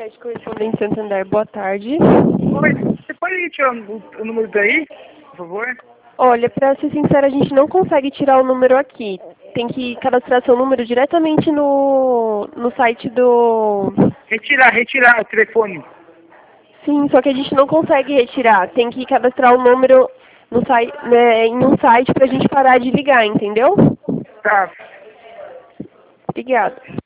Crédito Correspondente Santander, boa tarde. Oi, você pode tirar o número daí, por favor? Olha, pra ser sincera, a gente não consegue tirar o número aqui. Tem que cadastrar seu número diretamente no site do... Retirar o telefone. Sim, só que a gente não consegue retirar. Tem que cadastrar o número no site, né, em um site pra gente parar de ligar, entendeu? Tá. Obrigada.